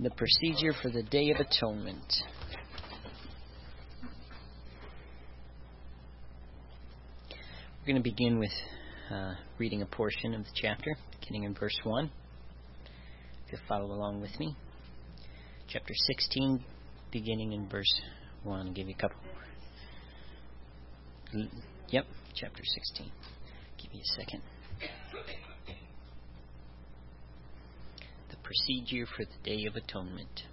The procedure for the Day of Atonement. We're going to begin with reading a portion of the chapter, beginning in verse 1. If you'll follow along with me. Chapter 16, beginning in verse 1. I'll give you a couple. Yep, chapter 16. Give you a second. The procedure for the Day of Atonement.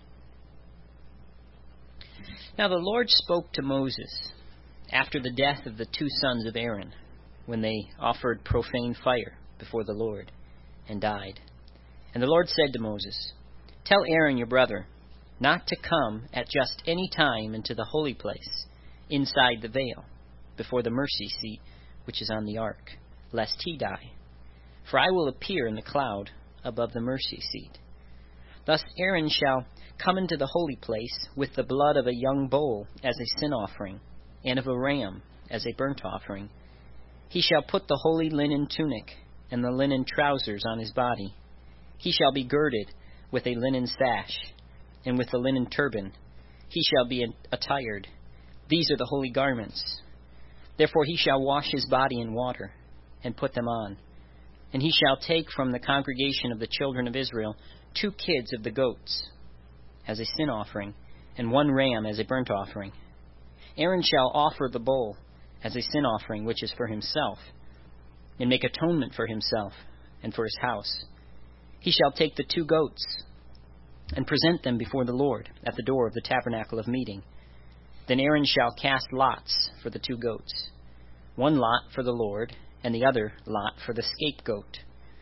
Now the Lord spoke to Moses after the death of the two sons of Aaron, when they offered profane fire before the Lord, and died. And the Lord said to Moses, "Tell Aaron your brother not to come at just any time into the holy place, inside the veil, before the mercy seat which is on the ark, lest he die. For I will appear in the cloud above the mercy seat. Thus Aaron shall come into the holy place with the blood of a young bull as a sin offering, and of a ram as a burnt offering. He shall put the holy linen tunic and the linen trousers on his body. He shall be girded with a linen sash, and with a linen turban he shall be attired. These are the holy garments. Therefore he shall wash his body in water, and put them on. And he shall take from the congregation of the children of Israel 2 kids of the goats as a sin offering, and 1 ram as a burnt offering. Aaron shall offer the bull as a sin offering which is for himself, and make atonement for himself and for his house. He shall take the 2 goats and present them before the Lord at the door of the tabernacle of meeting. Then Aaron shall cast lots for the 2 goats, 1 lot for the Lord, and the other lot for the scapegoat.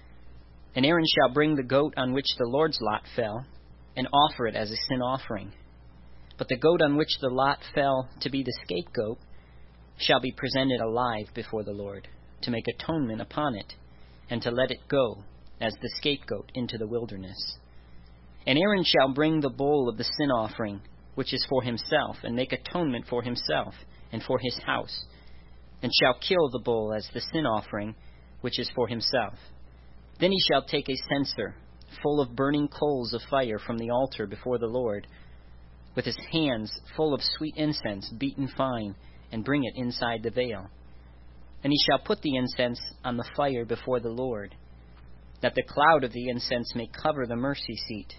And Aaron shall bring the goat on which the Lord's lot fell, and offer it as a sin offering. But the goat on which the lot fell to be the scapegoat shall be presented alive before the Lord, to make atonement upon it, and to let it go as the scapegoat into the wilderness. And Aaron shall bring the bull of the sin offering, which is for himself, and make atonement for himself and for his house, and shall kill the bull as the sin offering, which is for himself. Then he shall take a censer full of burning coals of fire from the altar before the Lord, with his hands full of sweet incense beaten fine, and bring it inside the veil. And he shall put the incense on the fire before the Lord, that the cloud of the incense may cover the mercy seat,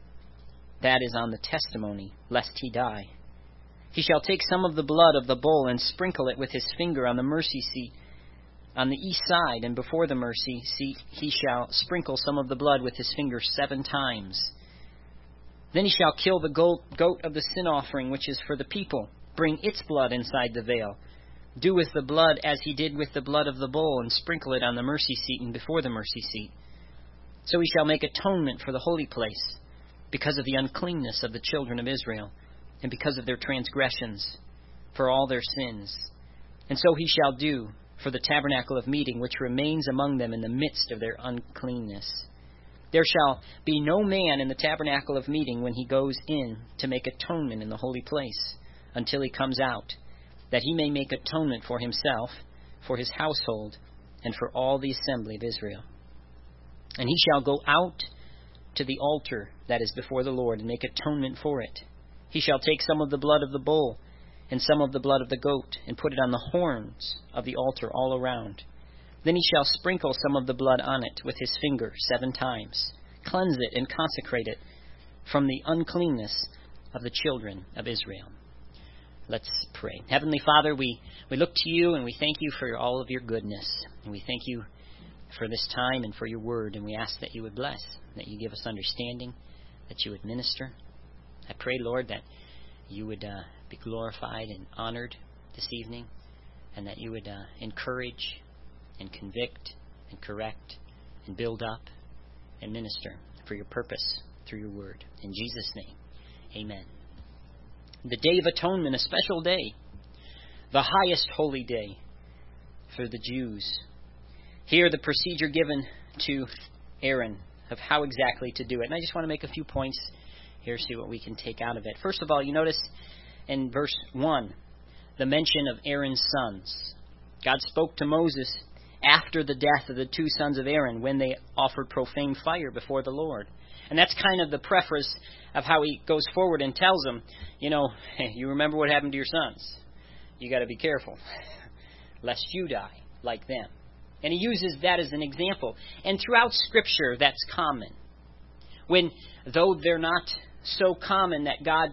that is on the testimony, lest he die. He shall take some of the blood of the bull and sprinkle it with his finger on the mercy seat on the east side, and before the mercy seat he shall sprinkle some of the blood with his finger 7 times. Then he shall kill the goat of the sin offering, which is for the people, bring its blood inside the veil, do with the blood as he did with the blood of the bull, and sprinkle it on the mercy seat and before the mercy seat. So he shall make atonement for the holy place, because of the uncleanness of the children of Israel, and because of their transgressions, for all their sins. And so he shall do for the tabernacle of meeting, which remains among them in the midst of their uncleanness. There shall be no man in the tabernacle of meeting when he goes in to make atonement in the holy place, until he comes out, that he may make atonement for himself, for his household, and for all the assembly of Israel. And he shall go out to the altar that is before the Lord, and make atonement for it. He shall take some of the blood of the bull, and some of the blood of the goat, and put it on the horns of the altar all around. Then he shall sprinkle some of the blood on it with his finger 7 times, cleanse it and consecrate it from the uncleanness of the children of Israel." Let's pray. Heavenly Father, we look to you, and we thank you for all of your goodness. And we thank you for this time and for your word, and we ask that you would bless, that you give us understanding, that you would minister. I pray, Lord, that you would be glorified and honored this evening, and that you would encourage and convict and correct and build up and minister for your purpose through your word. In Jesus' name, amen. The Day of Atonement, a special day, the highest holy day for the Jews. Here, the procedure given to Aaron of how exactly to do it. And I just want to make a few points here, see what we can take out of it. First of all, you notice in verse 1, the mention of Aaron's sons. God spoke to Moses after the death of the two sons of Aaron when they offered profane fire before the Lord. And that's kind of the preface of how he goes forward and tells them, you remember what happened to your sons. You got to be careful, lest you die like them. And he uses that as an example. And throughout Scripture, that's common. Though they're not so common that God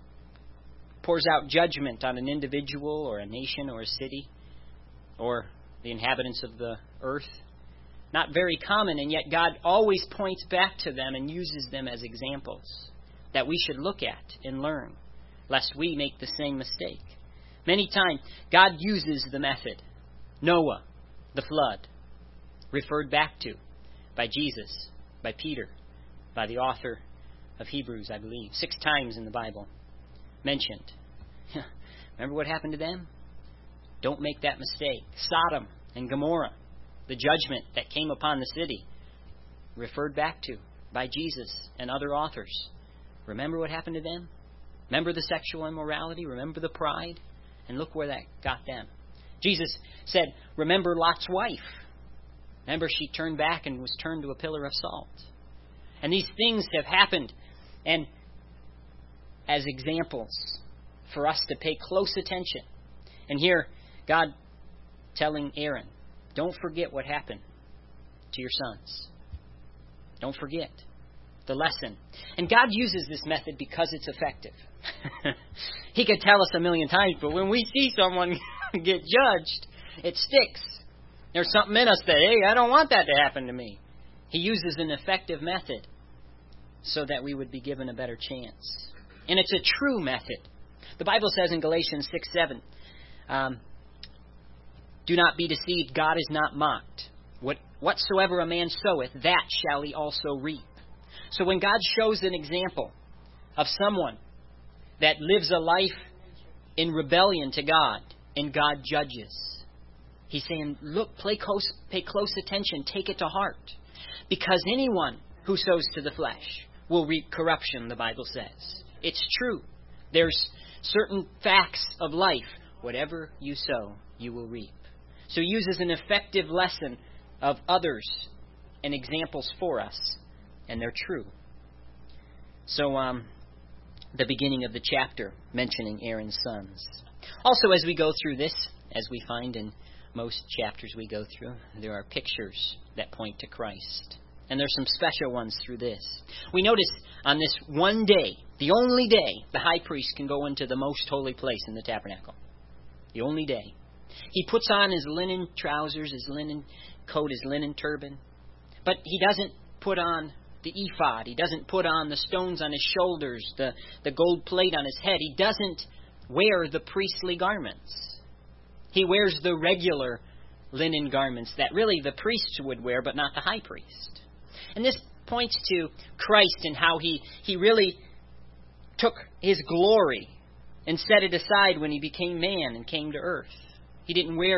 pours out judgment on an individual or a nation or a city or the inhabitants of the earth. Not very common, and yet God always points back to them and uses them as examples that we should look at and learn, lest we make the same mistake. Many times, God uses the method. Noah, the flood, referred back to by Jesus, by Peter, by the author of Hebrews, I believe. 6 times in the Bible mentioned. Remember what happened to them? Don't make that mistake. Sodom and Gomorrah, the judgment that came upon the city, referred back to by Jesus and other authors. Remember what happened to them? Remember the sexual immorality? Remember the pride? And look where that got them. Jesus said, remember Lot's wife. Remember she turned back and was turned to a pillar of salt. And these things have happened, and as examples for us to pay close attention. And here, God telling Aaron, don't forget what happened to your sons. Don't forget the lesson. And God uses this method because it's effective. He could tell us a million times, but when we see someone get judged, it sticks. There's something in us that, hey, I don't want that to happen to me. He uses an effective method so that we would be given a better chance. And it's a true method. The Bible says in Galatians 6:7, do not be deceived, God is not mocked. Whatsoever a man soweth, that shall he also reap. So when God shows an example of someone that lives a life in rebellion to God, and God judges, He's saying, look, pay close attention, take it to heart. Because anyone who sows to the flesh will reap corruption, the Bible says. It's true. There's certain facts of life. Whatever you sow, you will reap. So he uses an effective lesson of others and examples for us, and they're true. So, the beginning of the chapter mentioning Aaron's sons. Also, as we go through this, as we find in most chapters we go through, there are pictures that point to Christ. And there's some special ones through this. We notice on this one day, the only day, the high priest can go into the most holy place in the tabernacle. The only day. He puts on his linen trousers, his linen coat, his linen turban. But he doesn't put on the ephod. He doesn't put on the stones on his shoulders, the gold plate on his head. He doesn't wear the priestly garments. He wears the regular linen garments that really the priests would wear, but not the high priest. And this points to Christ and how he really took his glory and set it aside when he became man and came to earth. He didn't wear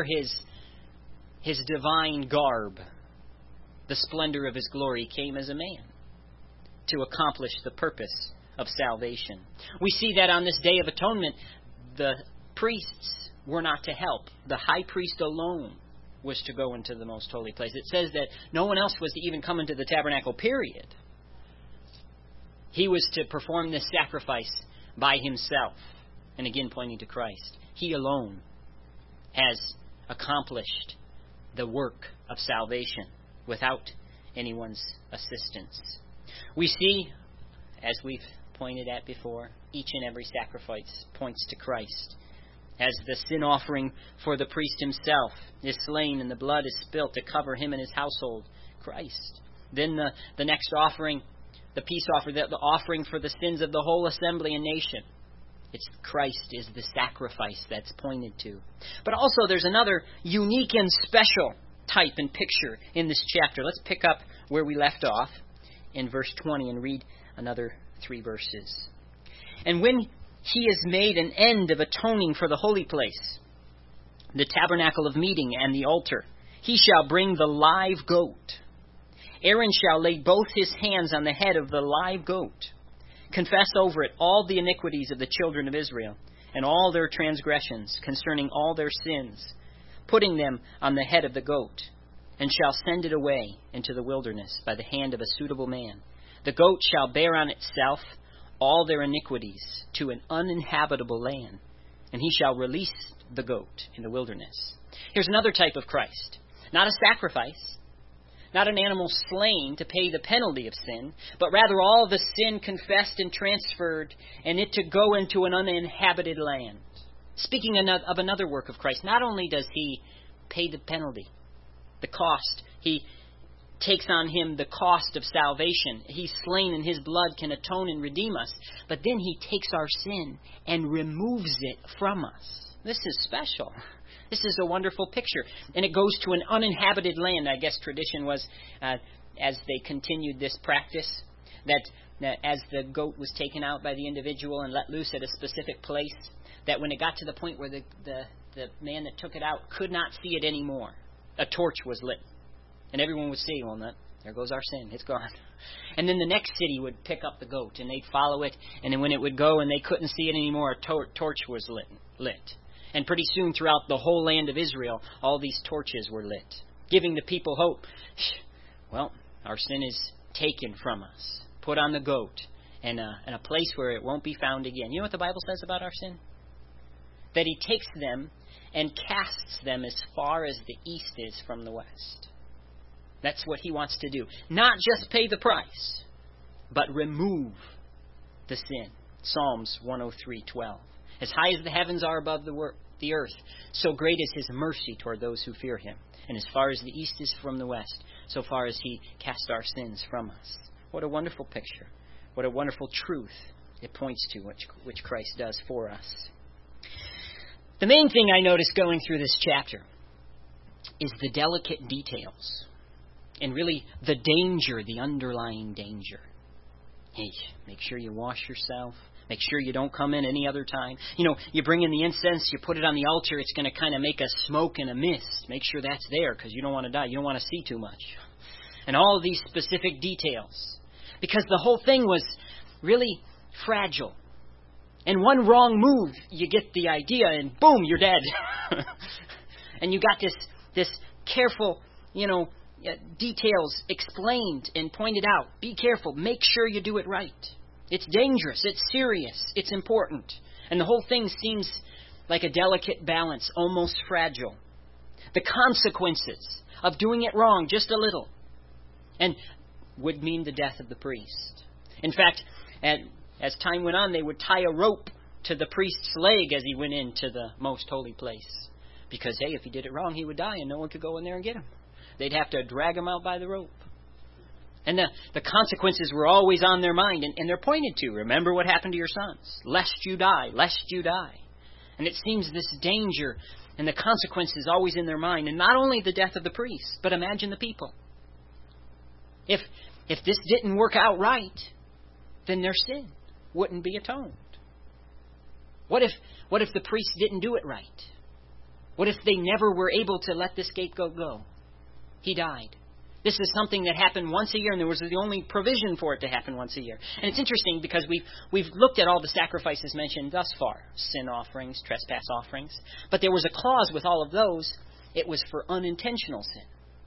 his divine garb. The splendor of his glory came as a man to accomplish the purpose of salvation. We see that on this Day of Atonement, the priests were not to help. The high priest alone was to go into the most holy place. It says that no one else was to even come into the tabernacle, period. He was to perform this sacrifice by himself. And again, pointing to Christ. He alone has accomplished the work of salvation without anyone's assistance. We see, as we've pointed at before, each and every sacrifice points to Christ. As the sin offering for the priest himself is slain and the blood is spilt to cover him and his household, Christ. Then the next offering, the peace offering, the offering for the sins of the whole assembly and nation. It's Christ is the sacrifice that's pointed to. But also there's another unique and special type and picture in this chapter. Let's pick up where we left off in verse 20 and read another 3 verses. And when he has made an end of atoning for the holy place, the tabernacle of meeting and the altar, he shall bring the live goat. Aaron shall lay both his hands on the head of the live goat, confess over it all the iniquities of the children of Israel, and all their transgressions concerning all their sins, putting them on the head of the goat. and shall send it away into the wilderness by the hand of a suitable man. The goat shall bear on itself all their iniquities to an uninhabitable land, and he shall release the goat in the wilderness. Here's another type of Christ. Not a sacrifice, not an animal slain to pay the penalty of sin, but rather all the sin confessed and transferred, and it to go into an uninhabited land. Speaking of another work of Christ, not only does he pay the penalty, the cost, he takes on him the cost of salvation. He's slain and his blood can atone and redeem us. But then he takes our sin and removes it from us. This is special. This is a wonderful picture. And it goes to an uninhabited land. I guess tradition was, as they continued this practice, that as the goat was taken out by the individual and let loose at a specific place, that when it got to the point where the man that took it out could not see it anymore, a torch was lit. And everyone would see, well, there goes our sin. It's gone. And then the next city would pick up the goat, and they'd follow it. And then when it would go and they couldn't see it anymore, a torch was lit. And pretty soon throughout the whole land of Israel, all these torches were lit, giving the people hope. Well, our sin is taken from us, put on the goat, and a place where it won't be found again. You know what the Bible says about our sin? That he takes them and casts them as far as the east is from the west. That's what he wants to do. Not just pay the price, but remove the sin. Psalms 103:12. As high as the heavens are above the earth, so great is his mercy toward those who fear him. And as far as the east is from the west, so far as he casts our sins from us. What a wonderful picture. What a wonderful truth it points to, which Christ does for us. The main thing I notice going through this chapter is the delicate details. And really, the danger, the underlying danger. Hey, make sure you wash yourself. Make sure you don't come in any other time. You bring in the incense, you put it on the altar, it's going to kind of make a smoke and a mist. Make sure that's there because you don't want to die. You don't want to see too much. And all of these specific details. Because the whole thing was really fragile. And one wrong move, you get the idea, and boom, you're dead. And you got this careful, details explained and pointed out. Be careful. Make sure you do it right. It's dangerous. It's serious. It's important. And the whole thing seems like a delicate balance, almost fragile. The consequences of doing it wrong just a little and would mean the death of the priest. In fact, as time went on, they would tie a rope to the priest's leg as he went into the most holy place. Because, hey, if he did it wrong, he would die and no one could go in there and get him. They'd have to drag him out by the rope. And the consequences were always on their mind. And they're pointed to, remember what happened to your sons. Lest you die, lest you die. And it seems this danger and the consequences always in their mind. And not only the death of the priest, but imagine the people. If this didn't work out right, then their sin wouldn't be atoned. What if the priest didn't do it right? What if they never were able to let the scapegoat go? He died. This is something that happened once a year, and there was the only provision for it to happen once a year. And it's interesting because we've looked at all the sacrifices mentioned thus far. Sin offerings, trespass offerings. But there was a clause with all of those. It was for unintentional sin.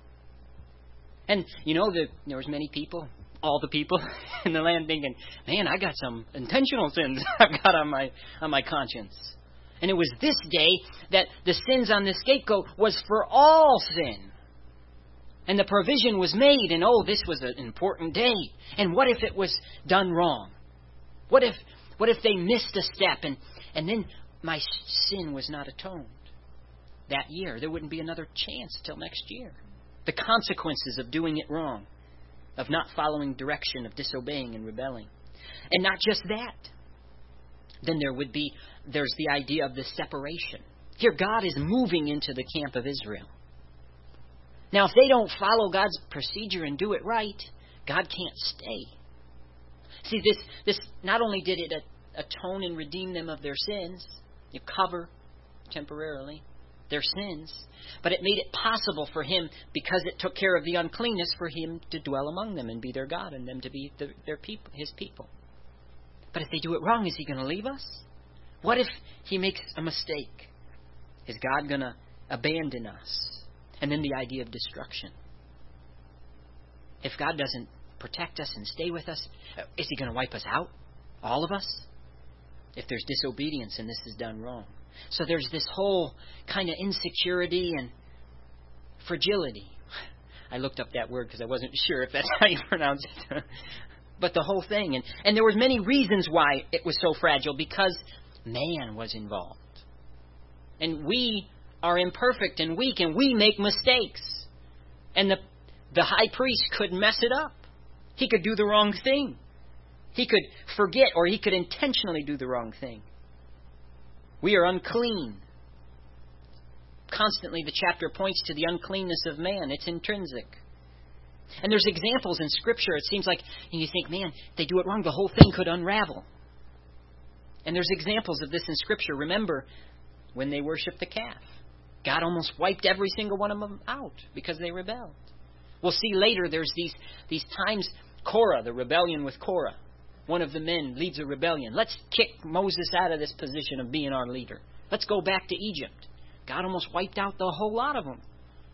And, there was many people, all the people in the land thinking, man, I got some intentional sins I've got on my conscience. And it was this day that the sins on the scapegoat was for all sin. And the provision was made, and this was an important day. And what if it was done wrong? What if they missed a step and then my sin was not atoned that year? There wouldn't be another chance till next year. The consequences of doing it wrong, of not following direction, of disobeying and rebelling. And not just that. Then there's the idea of the separation. Here God is moving into the camp of Israel. Now, if they don't follow God's procedure and do it right, God can't stay. See, this not only did it atone and redeem them of their sins, you cover temporarily their sins, but it made it possible for him, because it took care of the uncleanness, for him to dwell among them and be their God and them to be their people, his people. But if they do it wrong, is he going to leave us? What if he makes a mistake? Is God going to abandon us? And then the idea of destruction. If God doesn't protect us and stay with us, is He going to wipe us out? All of us? If there's disobedience and this is done wrong. So there's this whole kind of insecurity and fragility. I looked up that word because I wasn't sure if that's how you pronounce it. But the whole thing. And there was many reasons why it was so fragile, because man was involved. And we are imperfect and weak, and we make mistakes. And the high priest could mess it up. He could do the wrong thing. He could forget, or he could intentionally do the wrong thing. We are unclean. Constantly the chapter points to the uncleanness of man. It's intrinsic. And there's examples in Scripture. It seems like, and you think, man, if they do it wrong, the whole thing could unravel. And there's examples of this in Scripture. Remember, when they worshiped the calf, God almost wiped every single one of them out because they rebelled. We'll see later there's these times, Korah, the rebellion with Korah. One of the men leads a rebellion. Let's kick Moses out of this position of being our leader. Let's go back to Egypt. God almost wiped out the whole lot of them.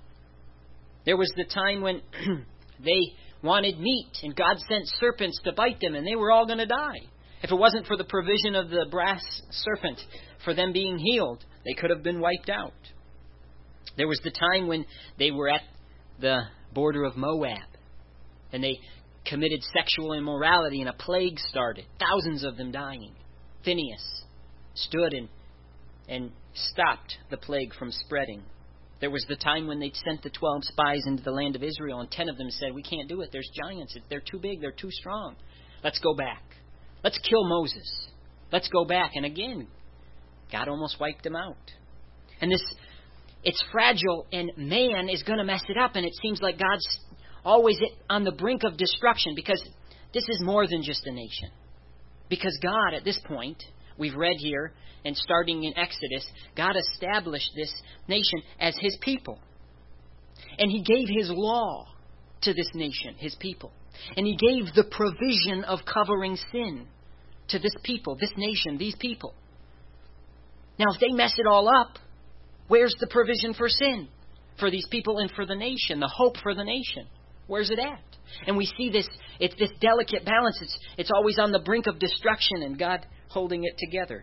There was the time when they wanted meat, and God sent serpents to bite them, and they were all going to die. If it wasn't for the provision of the brass serpent for them being healed, they could have been wiped out. There was the time when they were at the border of Moab, and they committed sexual immorality, and a plague started. Thousands of them dying. Phinehas stood and stopped the plague from spreading. There was the time when they'd sent the 12 spies into the land of Israel, and 10 of them said, we can't do it. There's giants. They're too big. They're too strong. Let's go back. Let's kill Moses. Let's go back. And again, God almost wiped them out. And it's fragile, and man is going to mess it up, and it seems like God's always on the brink of destruction, because this is more than just a nation. Because God, at this point, we've read here, and starting in Exodus, God established this nation as His people. And He gave His law to this nation, His people. And He gave the provision of covering sin to this people, this nation, these people. Now, if they mess it all up, where's the provision for sin? For these people and for the nation, the hope for the nation. Where's it at? And we see this, it's this delicate balance. It's always on the brink of destruction, and God holding it together.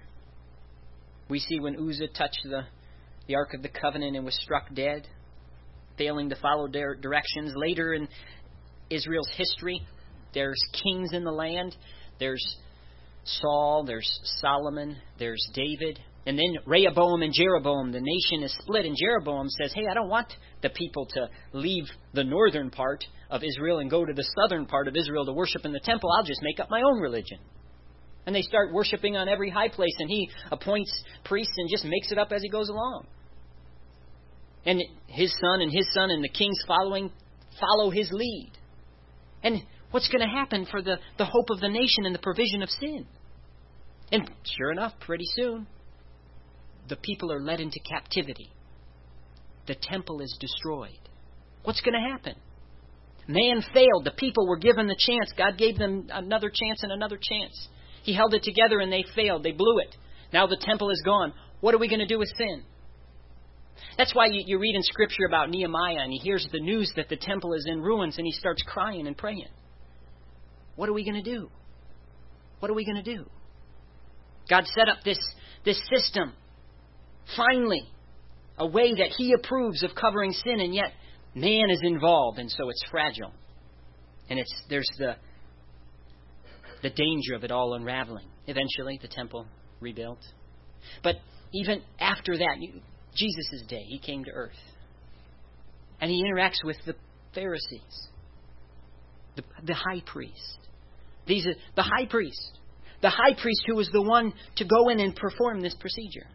We see when Uzzah touched the Ark of the Covenant and was struck dead, failing to follow their directions. Later in Israel's history, there's kings in the land. There's Saul, there's Solomon, there's David. And then Rehoboam and Jeroboam, the nation is split. And Jeroboam says, hey, I don't want the people to leave the northern part of Israel and go to the southern part of Israel to worship in the temple. I'll just make up my own religion. And they start worshiping on every high place, and he appoints priests and just makes it up as he goes along. And his son and the kings follow his lead. And what's going to happen for the hope of the nation and the provision of sin? And sure enough, pretty soon, the people are led into captivity. The temple is destroyed. What's going to happen? Man failed. The people were given the chance. God gave them another chance and another chance. He held it together and they failed. They blew it. Now the temple is gone. What are we going to do with sin? That's why you read in Scripture about Nehemiah, and he hears the news that the temple is in ruins, and he starts crying and praying. What are we going to do? What are we going to do? God set up this system, finally, a way that He approves of covering sin, and yet man is involved, and so it's fragile. And there's the danger of it all unraveling. Eventually, the temple rebuilt. But even after that, Jesus' day, He came to earth. And He interacts with the Pharisees, the high priest. The high priest who was the one to go in and perform this procedure.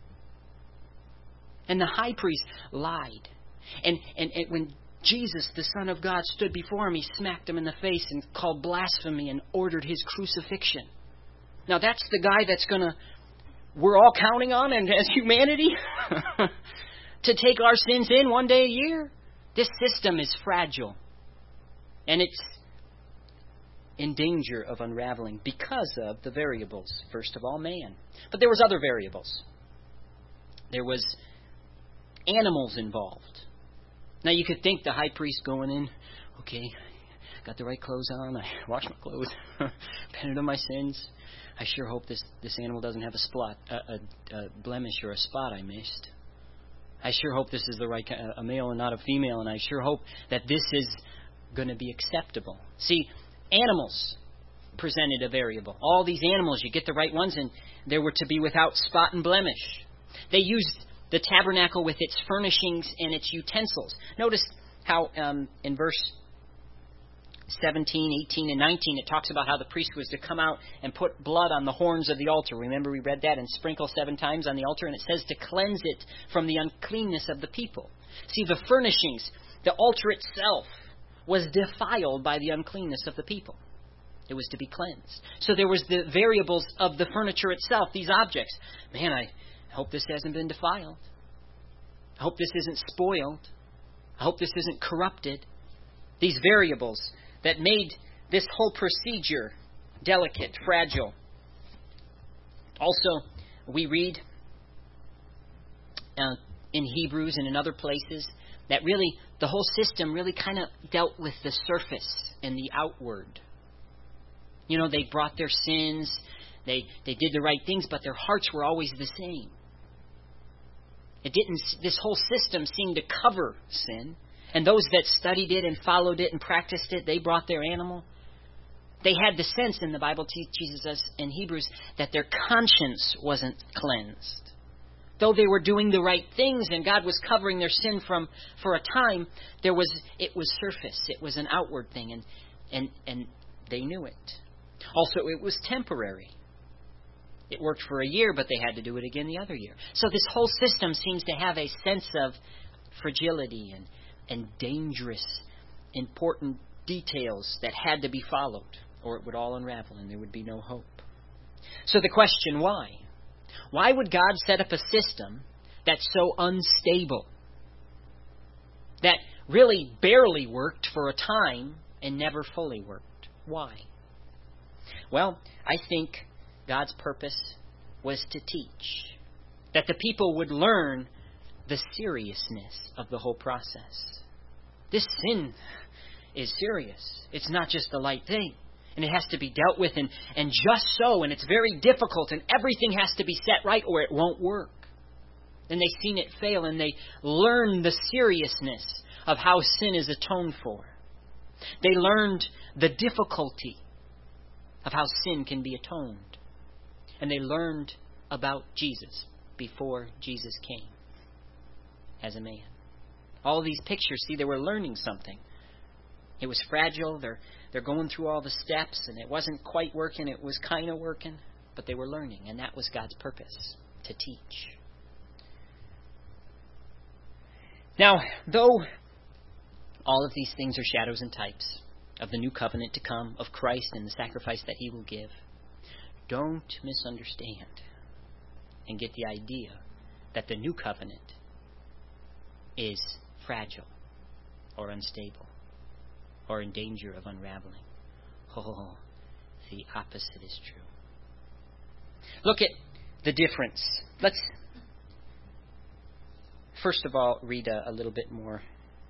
And the high priest lied. And when Jesus, the Son of God, stood before him, He smacked him in the face and called blasphemy and ordered his crucifixion. Now that's the guy we're all counting on, and as humanity, to take our sins in one day a year. This system is fragile. And it's in danger of unraveling because of the variables. First of all, man. But there was other variables. There was animals involved. Now you could think the high priest going in, okay, got the right clothes on, I washed my clothes, repented of my sins. I sure hope this animal doesn't have a blemish or a spot I missed. I sure hope this is the right a male and not a female, and I sure hope that this is going to be acceptable. See, animals presented a variable. All these animals, you get the right ones, and they were to be without spot and blemish. They used the tabernacle with its furnishings and its utensils. Notice how in verse 17, 18, and 19, it talks about how the priest was to come out and put blood on the horns of the altar. Remember, we read that, and sprinkle 7 times on the altar, and it says to cleanse it from the uncleanness of the people. See, the furnishings, the altar itself, was defiled by the uncleanness of the people. It was to be cleansed. So there was the variables of the furniture itself, these objects. Man, I hope this hasn't been defiled. I hope this isn't spoiled. I hope this isn't corrupted. These variables that made this whole procedure delicate, fragile. Also, we read in Hebrews and in other places that really the whole system really kind of dealt with the surface and the outward. You know, they brought their sins, they did the right things, but their hearts were always the same. This whole system seemed to cover sin. And those that studied it and followed it and practiced it, they brought their animal. They had the sense, and the Bible teaches us in Hebrews, that their conscience wasn't cleansed. Though they were doing the right things and God was covering their sin for a time, it was surface. It was an outward thing, and they knew it. Also, it was temporary. It worked for a year, but they had to do it again the other year. So this whole system seems to have a sense of fragility and dangerous, important details that had to be followed, or it would all unravel and there would be no hope. So the question, why? Why would God set up a system that's so unstable, that really barely worked for a time and never fully worked? Why? Well, I think God's purpose was to teach, that the people would learn the seriousness of the whole process. This sin is serious. It's not just a light thing. And it has to be dealt with, and just so, and it's very difficult, and everything has to be set right or it won't work. And they've seen it fail, and they learn the seriousness of how sin is atoned for. They learned the difficulty of how sin can be atoned. And they learned about Jesus before Jesus came as a man. All these pictures, see, they were learning something. It was fragile. They're going through all the steps, and it wasn't quite working. It was kind of working, but they were learning, and that was God's purpose, to teach. Now, though all of these things are shadows and types of the new covenant to come, of Christ and the sacrifice that He will give, don't misunderstand and get the idea that the new covenant is fragile or unstable or in danger of unraveling. Oh, the opposite is true. Look at the difference. Let's first of all read a little bit more.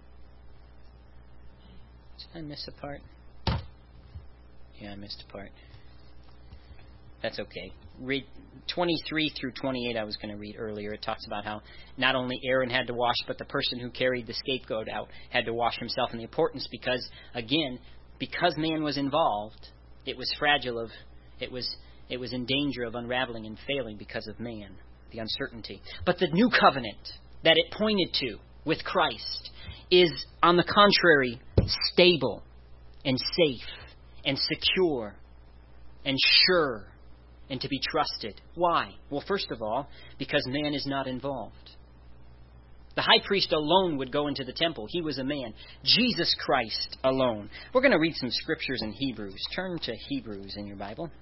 Did I miss a part? Yeah, I missed a part. That's okay. Read 23 through 28 I was going to read earlier. It talks about how not only Aaron had to wash, but the person who carried the scapegoat out had to wash himself. And the importance, because man was involved, it was fragile. It was in danger of unraveling and failing because of man, the uncertainty. But the new covenant that it pointed to with Christ is, on the contrary, stable and safe and secure and sure and to be trusted. Why? Well, first of all, because man is not involved. The high priest alone would go into the temple. He was a man. Jesus Christ alone. We're going to read some scriptures in Hebrews. Turn to Hebrews in your Bible.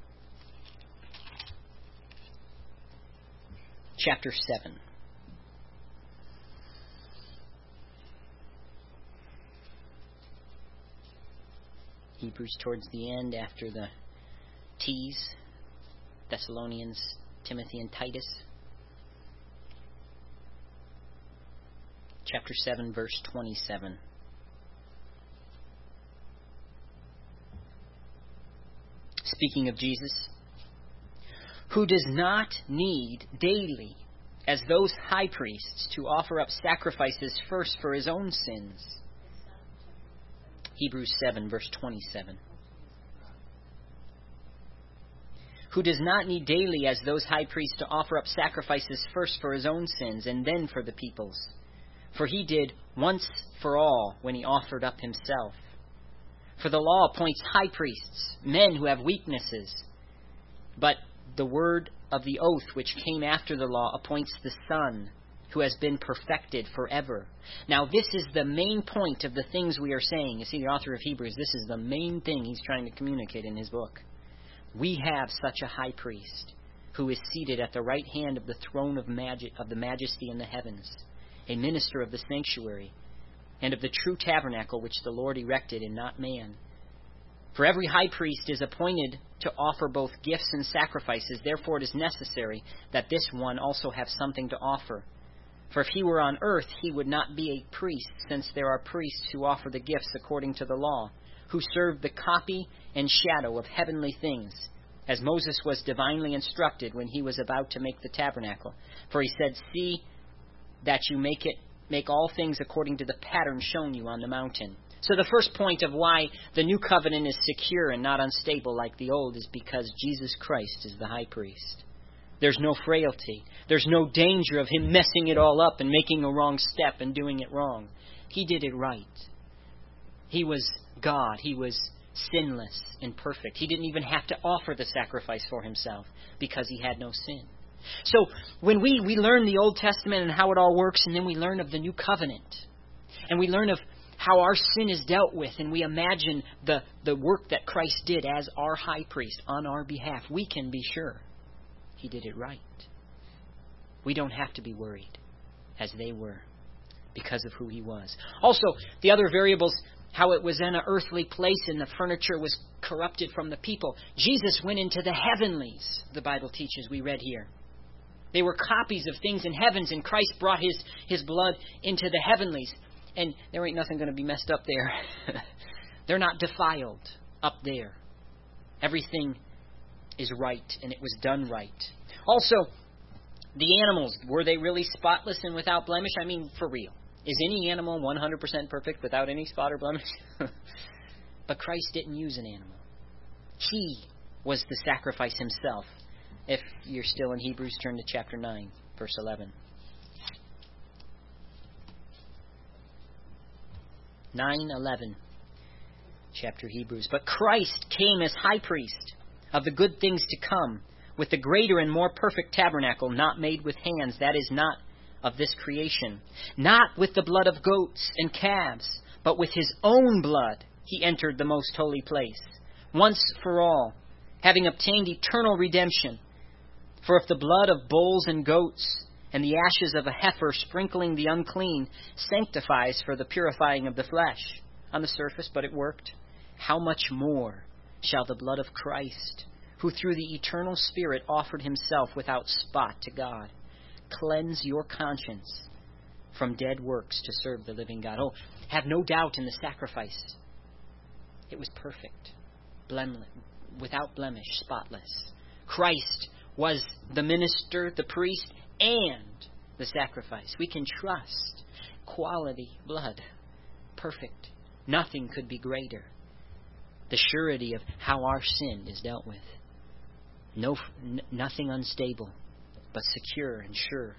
Chapter 7. Hebrews towards the end, after the T's, Thessalonians, Timothy, and Titus. chapter 7, verse 27. Speaking of Jesus, who does not need daily, as those high priests, to offer up sacrifices first for his own sins. Hebrews 7, verse 27. Who does not need daily, as those high priests, to offer up sacrifices first for his own sins and then for the people's. For he did once for all when he offered up himself. For the law appoints high priests, men who have weaknesses. But the word of the oath which came after the law appoints the Son, who has been perfected forever. Now this is the main point of the things we are saying. You see, the author of Hebrews, this is the main thing he's trying to communicate in his book. We have such a high priest who is seated at the right hand of the throne of the majesty in the heavens, a minister of the sanctuary, and of the true tabernacle which the Lord erected and not man. For every high priest is appointed to offer both gifts and sacrifices. Therefore it is necessary that this one also have something to offer. For if he were on earth, he would not be a priest, since there are priests who offer the gifts according to the law, who serve the copy and shadow of heavenly things, as Moses was divinely instructed when he was about to make the tabernacle. For he said, "See that you make all things according to the pattern shown you on the mountain." So the first point of why the new covenant is secure and not unstable like the old is because Jesus Christ is the high priest. There's no frailty. There's no danger of him messing it all up and making a wrong step and doing it wrong. He did it right. He was God. He was sinless and perfect. He didn't even have to offer the sacrifice for himself because he had no sin. So when we learn the Old Testament and how it all works, and then we learn of the new covenant, and we learn of how our sin is dealt with, and we imagine the work that Christ did as our high priest on our behalf, we can be sure he did it right. We don't have to be worried as they were because of who he was. Also, the other variables, how it was in an earthly place and the furniture was corrupted from the people. Jesus went into the heavenlies, the Bible teaches, we read here. They were copies of things in heavens, and Christ brought his blood into the heavenlies. And there ain't nothing going to be messed up there. They're not defiled up there. Everything is right, and it was done right. Also, the animals, were they really spotless and without blemish? I mean, for real. Is any animal 100% perfect without any spot or blemish? But Christ didn't use an animal. He was the sacrifice himself. If you're still in Hebrews, turn to chapter 9, verse 11. 9:11, chapter Hebrews. But Christ came as high priest of the good things to come, with the greater and more perfect tabernacle, not made with hands, that is, not of this creation. Not with the blood of goats and calves, but with his own blood he entered the most holy place, once for all, having obtained eternal redemption. For if the blood of bulls and goats and the ashes of a heifer sprinkling the unclean sanctifies for the purifying of the flesh on the surface, but it worked, how much more shall the blood of Christ, who through the eternal Spirit offered himself without spot to God, cleanse your conscience from dead works to serve the living God. Oh, have no doubt in the sacrifice. It was perfect, without blemish, spotless. Christ was the minister, the priest, and the sacrifice. We can trust quality blood. Perfect. Nothing could be greater. The surety of how our sin is dealt with. Nothing unstable, but secure and sure.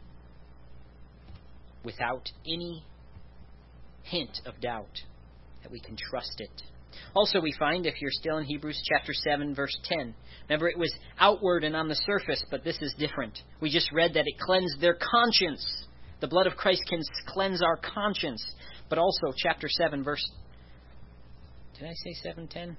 Without any hint of doubt that we can trust it. Also, we find, if you're still in Hebrews chapter 7, verse 10, remember it was outward and on the surface, but this is different. We just read that it cleansed their conscience. The blood of Christ can cleanse our conscience. But also, chapter 7, verse... Did I say 7:10?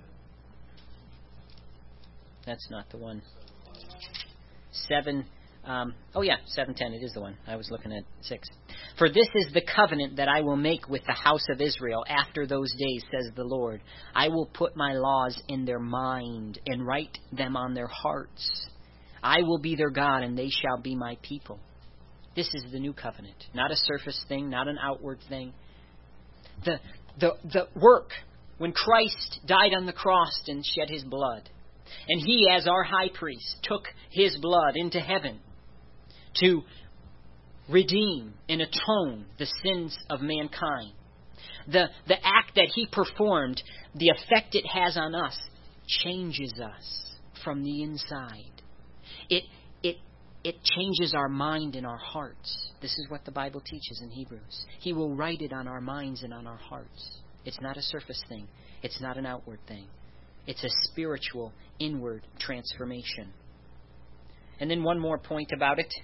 That's not the one. 7... 7:10, it is the one. I was looking at 6. For this is the covenant that I will make with the house of Israel after those days, says the Lord. I will put my laws in their mind and write them on their hearts. I will be their God, and they shall be my people. This is the new covenant. Not a surface thing, not an outward thing. The work, when Christ died on the cross and shed his blood, and he, as our high priest, took his blood into heaven to redeem and atone the sins of mankind. The act that he performed, the effect it has on us, changes us from the inside. It changes our mind and our hearts. This is what the Bible teaches in Hebrews. He will write it on our minds and on our hearts. It's not a surface thing. It's not an outward thing. It's a spiritual, inward transformation. And then one more point about it.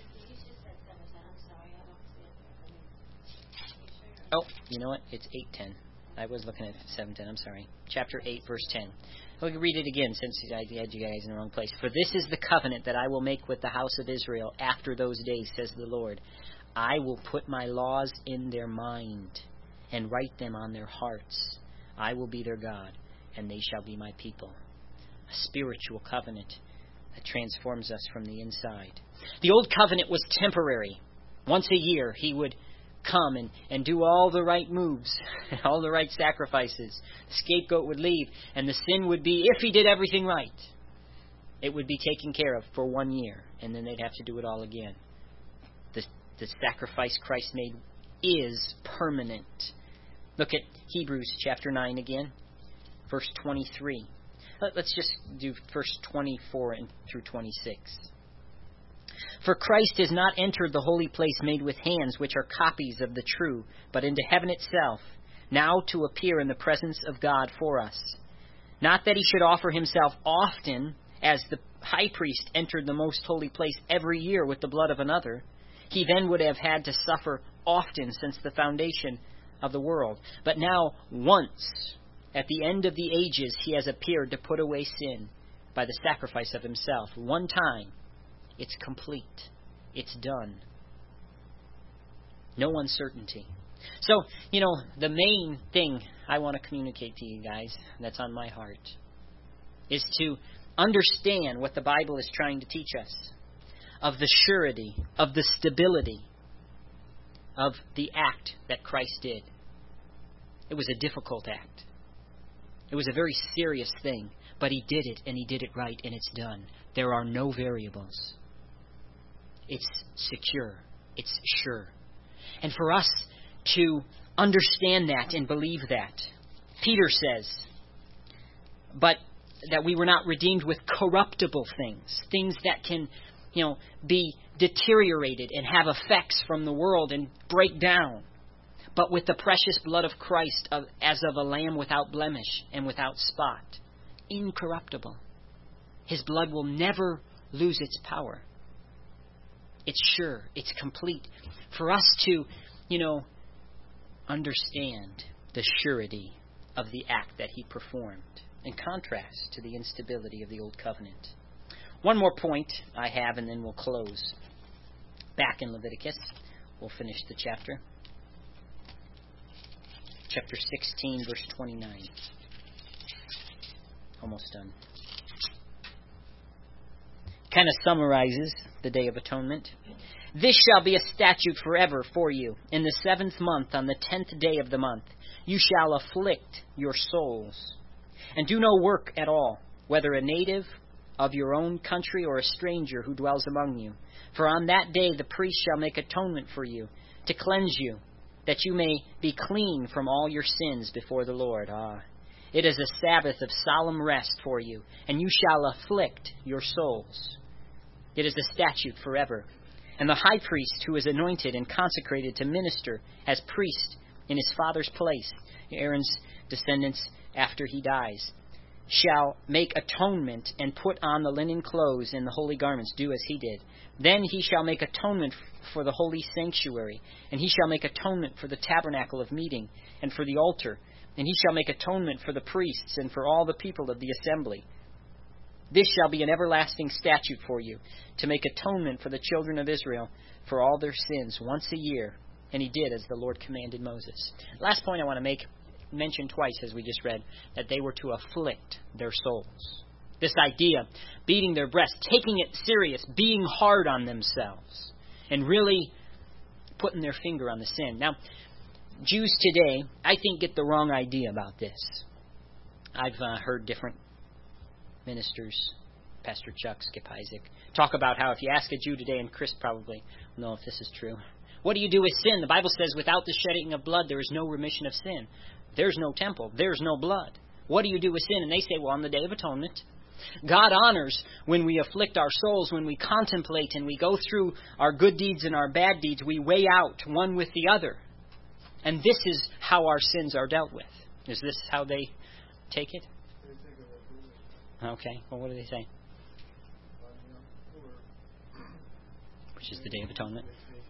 Oh, you know what? It's 8:10. I was looking at 7:10. I'm sorry. Chapter 8, verse 10. We'll read it again since I had you guys in the wrong place. For this is the covenant that I will make with the house of Israel after those days, says the Lord. I will put my laws in their mind and write them on their hearts. I will be their God, and they shall be my people. A spiritual covenant that transforms us from the inside. The old covenant was temporary. Once a year, he would come and do all the right moves, all the right sacrifices. The scapegoat would leave, and the sin would be, if he did everything right, it would be taken care of for 1 year, and then they'd have to do it all again. The sacrifice Christ made is permanent. Look at Hebrews chapter 9 again, verse 23. Let's just do verse 24 through 26. For Christ has not entered the holy place made with hands, which are copies of the true, but into heaven itself, now to appear in the presence of God for us. Not that he should offer himself often, as the high priest entered the most holy place every year with the blood of another. He then would have had to suffer often since the foundation of the world. But now, once, at the end of the ages, he has appeared to put away sin by the sacrifice of himself. One time. It's complete. It's done. No uncertainty. So, the main thing I want to communicate to you guys that's on my heart is to understand what the Bible is trying to teach us of the surety, of the stability of the act that Christ did. It was a difficult act. It was a very serious thing, but he did it, and he did it right, and it's done. There are no variables. It's secure. It's sure. And for us to understand that and believe that, Peter says, but that we were not redeemed with corruptible things that can, be deteriorated and have effects from the world and break down, but with the precious blood of Christ as of a lamb without blemish and without spot, incorruptible. His blood will never lose its power. It's sure. It's complete. For us to, understand the surety of the act that he performed, in contrast to the instability of the old covenant. One more point I have, and then we'll close. Back in Leviticus, we'll finish the chapter. Chapter 16, verse 29. Almost done. Kind of summarizes the Day of Atonement. This shall be a statute forever for you. In the 7th month, on the 10th day of the month, you shall afflict your souls, and do no work at all, whether a native of your own country or a stranger who dwells among you. For on that day the priest shall make atonement for you, to cleanse you, that you may be clean from all your sins before the Lord. It is a Sabbath of solemn rest for you, and you shall afflict your souls. It is a statute forever. And the high priest who is anointed and consecrated to minister as priest in his father's place, Aaron's descendants after he dies, shall make atonement and put on the linen clothes and the holy garments, do as he did. Then he shall make atonement for the holy sanctuary, and he shall make atonement for the tabernacle of meeting and for the altar, and he shall make atonement for the priests and for all the people of the assembly. This shall be an everlasting statute for you, to make atonement for the children of Israel for all their sins once a year. And he did as the Lord commanded Moses. Last point I want to make, mentioned twice as we just read, that they were to afflict their souls. This idea, beating their breast, taking it serious, being hard on themselves. and really putting their finger on the sin. Now, Jews today, I think, get the wrong idea about this. I've heard different ministers, Pastor Chuck, Skip Isaac, talk about how if you ask a Jew today, and Chris probably will know if this is true, what do you do with sin? The Bible says without the shedding of blood there is no remission of sin. There's no temple. There's no blood. What do you do with sin? And they say, well, on the Day of Atonement, God honors when we afflict our souls, when we contemplate and we go through our good deeds and our bad deeds, we weigh out one with the other. And this is how our sins are dealt with. Is this how they take it? Okay. Well, what do they say? Which is the Day of Atonement.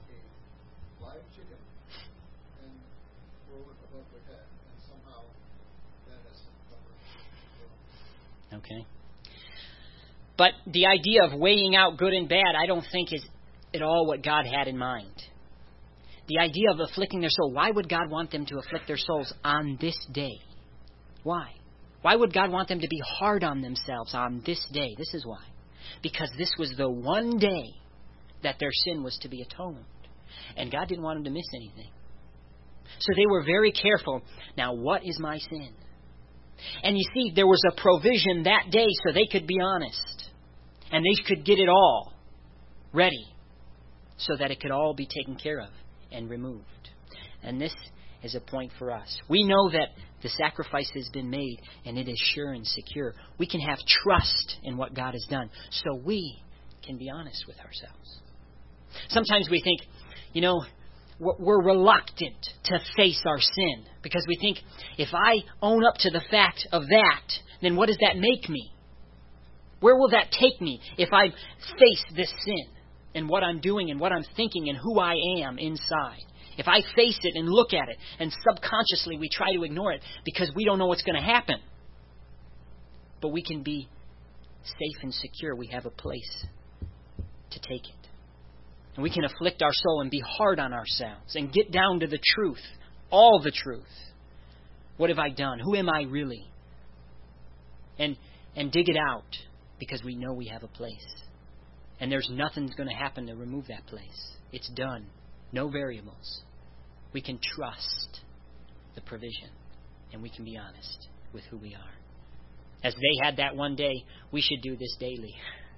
Okay. But the idea of weighing out good and bad, I don't think is at all what God had in mind. The idea of afflicting their soul, why would God want them to afflict their souls on this day? Why? Why would God want them to be hard on themselves on this day? This is why. Because this was the one day that their sin was to be atoned. And God didn't want them to miss anything. So they were very careful. Now, what is my sin? And you see, there was a provision that day so they could be honest. And they could get it all ready so that it could all be taken care of and removed. And this is a point for us. We know that the sacrifice has been made and it is sure and secure. We can have trust in what God has done so we can be honest with ourselves. Sometimes we think, we're reluctant to face our sin because we think if I own up to the fact of that, then what does that make me? Where will that take me if I face this sin and what I'm doing and what I'm thinking and who I am inside? If I face it and look at it and subconsciously we try to ignore it because we don't know what's going to happen. But we can be safe and secure. We have a place to take it. And we can afflict our soul and be hard on ourselves and get down to the truth, all the truth. What have I done? Who am I really? And dig it out because we know we have a place. And there's nothing's going to happen to remove that place. It's done. No variables. We can trust the provision and we can be honest with who we are. As they had that one day, we should do this daily.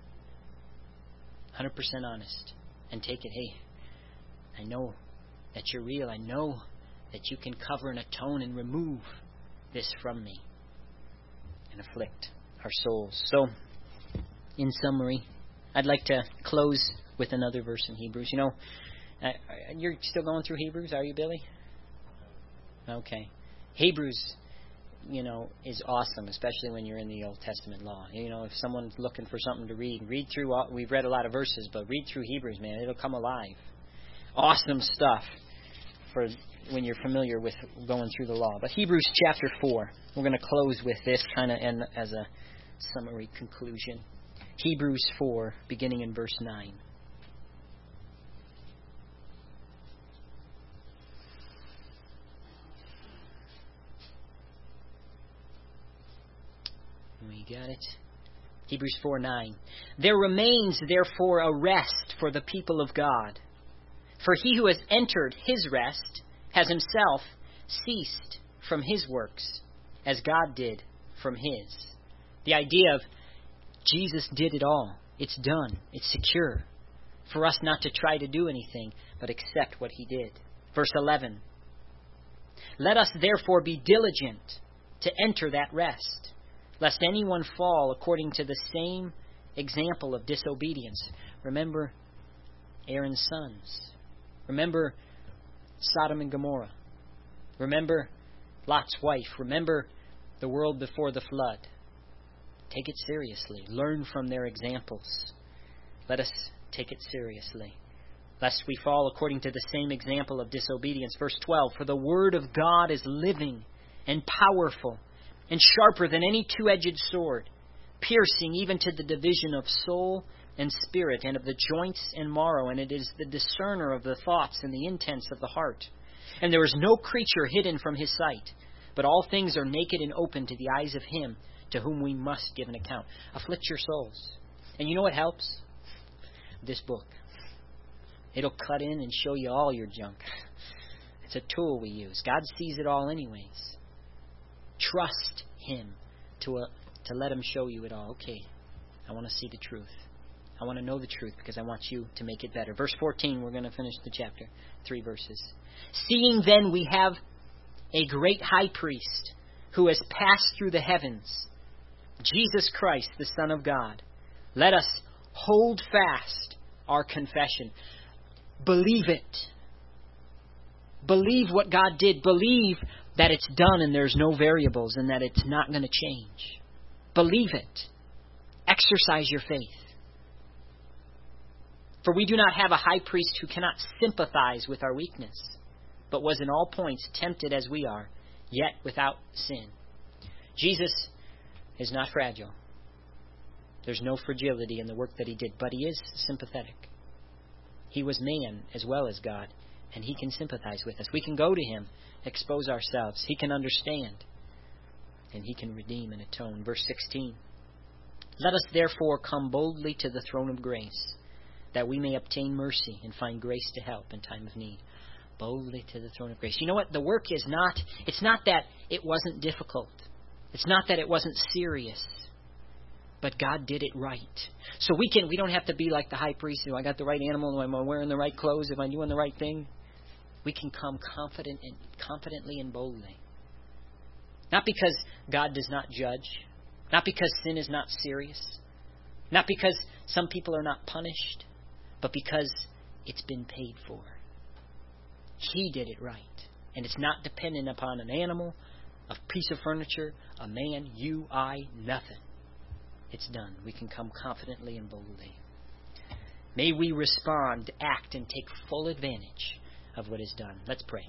100% honest. And take it, hey, I know that you're real. I know that you can cover and atone and remove this from me and afflict our souls. So, in summary, I'd like to close with another verse in Hebrews. You're still going through Hebrews, are you, Billy? Okay. Hebrews, is awesome, especially when you're in the Old Testament law. If someone's looking for something to read through, we've read a lot of verses, but read through Hebrews, man. It'll come alive. Awesome stuff for when you're familiar with going through the law. But Hebrews chapter 4, we're going to close with this kind of and as a summary conclusion. Hebrews 4, beginning in verse 9. We got it. Hebrews 4:9. There remains, therefore, a rest for the people of God. For he who has entered his rest has himself ceased from his works, as God did from his. The idea of Jesus did it all. It's done. It's secure. For us not to try to do anything, but accept what he did. Verse 11. Let us therefore be diligent to enter that rest, lest anyone fall according to the same example of disobedience. Remember Aaron's sons. Remember Sodom and Gomorrah. Remember Lot's wife. Remember the world before the flood. Take it seriously. Learn from their examples. Let us take it seriously, lest we fall according to the same example of disobedience. Verse 12, for the word of God is living and powerful and sharper than any two-edged sword, piercing even to the division of soul and spirit and of the joints and marrow, and it is the discerner of the thoughts and the intents of the heart. And there is no creature hidden from his sight, but all things are naked and open to the eyes of him to whom we must give an account. Afflict your souls. And you know what helps? This book. It'll cut in and show you all your junk. It's a tool we use. God sees it all anyways. Trust Him to let Him show you it all. Okay, I want to see the truth. I want to know the truth because I want you to make it better. Verse 14, we're going to finish the chapter. 3 verses. Seeing then we have a great high priest who has passed through the heavens, Jesus Christ, the Son of God. Let us hold fast our confession. Believe it. Believe what God did. Believe that it's done and there's no variables and that it's not going to change. Believe it. Exercise your faith. For we do not have a high priest who cannot sympathize with our weakness, but was in all points tempted as we are, yet without sin. Jesus is not fragile. There's no fragility in the work that He did, but He is sympathetic. He was man as well as God, and He can sympathize with us. We can go to Him, expose ourselves. He can understand, and He can redeem and atone. Verse 16. Let us therefore come boldly to the throne of grace, that we may obtain mercy and find grace to help in time of need. Boldly to the throne of grace. You know what? The work is not, it's not that it wasn't difficult. It's not that it wasn't serious. But God did it right. So we don't have to be like the high priest. I got the right animal? Am I wearing the right clothes? Am I doing the right thing? We can come confidently and boldly. Not because God does not judge. Not because sin is not serious. Not because some people are not punished. But because it's been paid for. He did it right. And it's not dependent upon an animal, a piece of furniture, a man, you, I, nothing. It's done. We can come confidently and boldly. May we respond, act, and take full advantage of what is done. Let's pray.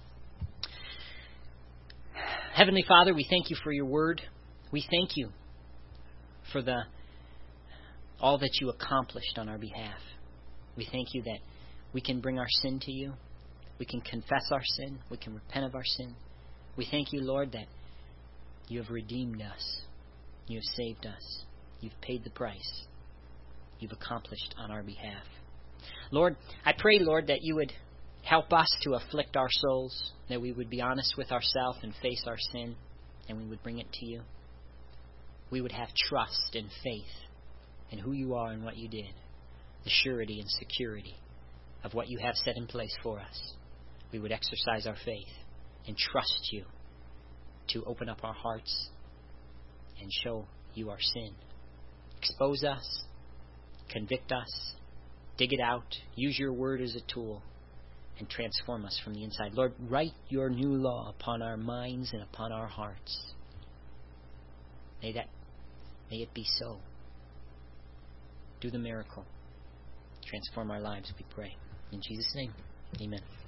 Heavenly Father, we thank You for Your word. We thank You for all that You accomplished on our behalf. We thank You that we can bring our sin to You. We can confess our sin. We can repent of our sin. We thank You, Lord, that You have redeemed us. You have saved us. You've paid the price. You've accomplished on our behalf. Lord, I pray, Lord, that You would help us to afflict our souls, that we would be honest with ourselves and face our sin, and we would bring it to You. We would have trust and faith in who You are and what You did, the surety and security of what You have set in place for us. We would exercise our faith and trust You to open up our hearts and show You our sin. Expose us, convict us, dig it out, use Your word as a tool, and transform us from the inside. Lord, write Your new law upon our minds and upon our hearts. May it be so. Do the miracle. Transform our lives, we pray. In Jesus' name, amen.